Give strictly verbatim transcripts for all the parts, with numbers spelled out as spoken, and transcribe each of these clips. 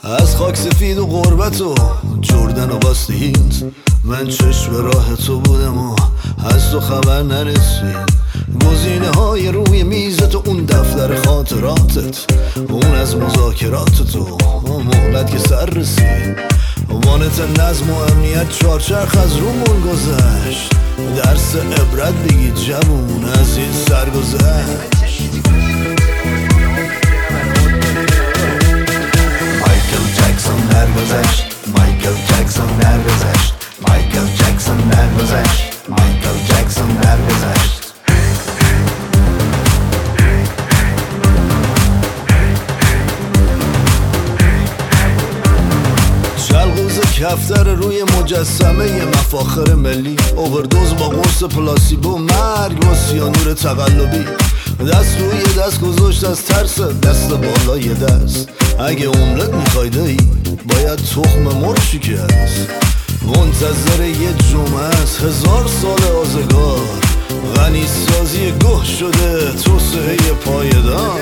از خاک سفید و غربت و جردن و باستهیت من چشم راه تو بودم و از تو خبر نرسید. گزینه های روی میزت و اون دفتر خاطراتت، اون از مذاکرات تو مهلت که سر رسید. وانت نظم و امنیت چارچرخ از رومون گذشت. درس عبرت بگید جوون از این سرگذشت. مایکل جکسون درگذشت، مایکل جکسون درگذشت، مایکل جکسون درگذشت، مایکل جکسون درگذشت. شلغوز کفتر روی مجسمه مفاخر ملی، اووردوز با قرص پلاسیبو، مرگ با سیانور تقلبی. دست روی دست گذاشت از ترس، دست بالای دست. اگه عمرت میخوای دایی باید تخم مرغ شکست. منتظر یه جمعه است، هزار سال آزگار. غنی سازی گوه شده توسعه پایدار.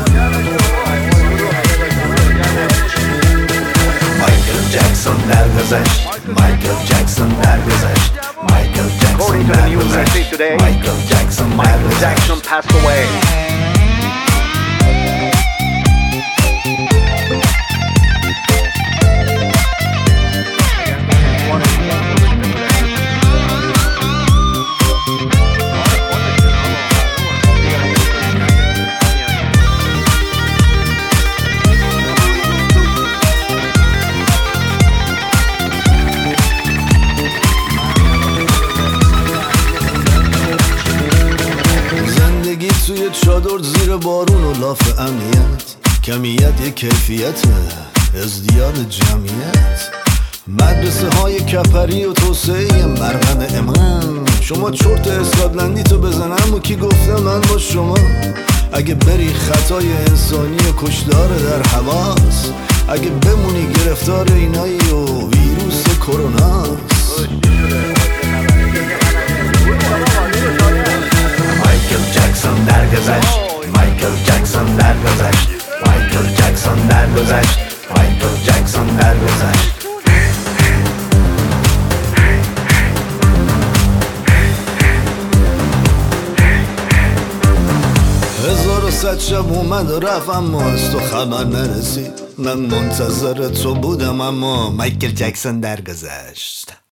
مایکل جکسون درگذشت، مایکل جکسون درگذشت، مایکل جکسون درگذشت، مایکل جکسون درگذشت. passed away. توی چادر زیر بارون و لاف امنیت، کمیت یک کیفیته ازدیاد جمعیت. مدرسه های کپری و توسعه مرغن امان. شما چرت اسکاتلندی تو بزنم و کی گفته من با شما. اگه بری خطای انسانی و کشدار در حواس، اگه بمونی گرفتار اینایی و ویروس کروناست. مایکل جکسون درگذشت، مایکل جکسون درگذشت، مایکل جکسون درگذشت، مایکل جکسون درگذشت. هزار و صد شب اومد و رفت اما از تو خبر نرسید. من منتظر تو بودم اما مایکل جکسون درگذشت.